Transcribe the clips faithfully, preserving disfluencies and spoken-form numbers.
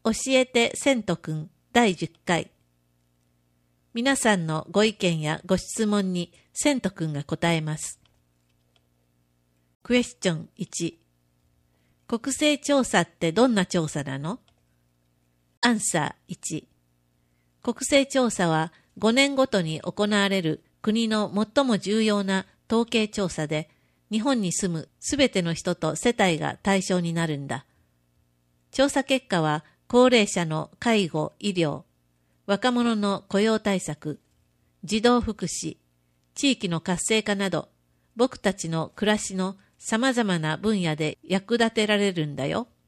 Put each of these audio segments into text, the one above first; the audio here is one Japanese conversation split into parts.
教えてせんとくんだいじゅっかい。皆さんのご意見やご質問にせんとくんが答えます。クエスチョンいち。国勢調査ってどんな調査なの？アンサーいち。国勢調査はごねんごとに行われる国の最も重要な統計調査で、日本に住むすべての人と世帯が対象になるんだ。調査結果は高齢者の介護・医療、若者の雇用対策、児童福祉、地域の活性化など、僕たちの暮らしのさまざまな分野で役立てられるんだよ。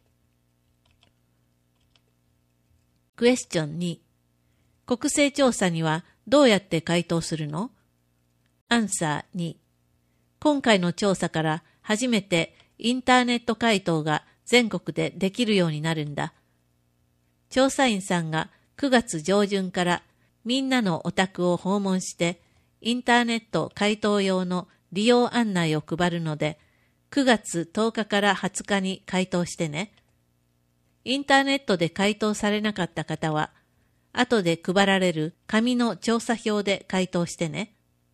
クエスチョンに。国勢調査にはどうやって回答するの？アンサーに。今回の調査から初めてインターネット回答が全国でできるようになるんだ。調査員さんがくがつ上旬からみんなのお宅を訪問してインターネット回答用の利用案内を配るので、くがつとおかからはつかに回答してね。インターネットで回答されなかった方は、後で配られる紙の調査票で回答してね。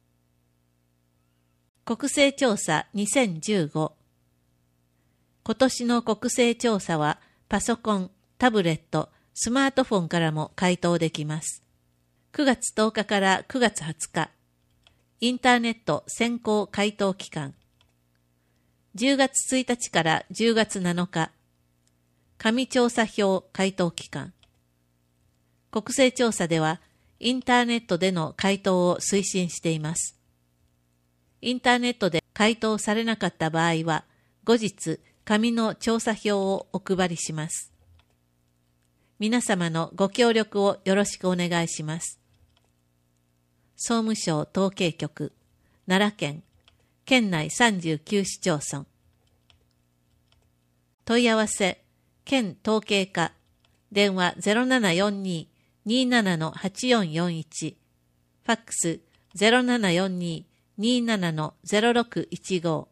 国勢調査にせんじゅうご。今年の国勢調査はパソコン、タブレット、スマートフォンからも回答できます。くがつとおかからくがつはつか、インターネット先行回答期間。じゅうがつついたちからじゅうがつなのか、紙調査票回答期間。国勢調査では、インターネットでの回答を推進しています。インターネットで回答されなかった場合は、後日、紙の調査票をお配りします。皆様のご協力をよろしくお願いします。総務省統計局、奈良県、県内さんじゅうきゅう市町村。問い合わせ、県統計課、電話 ゼロななよんに にーなな はちよんよんいち、ファックス ゼロななよんに にーなな ゼロろくいちご。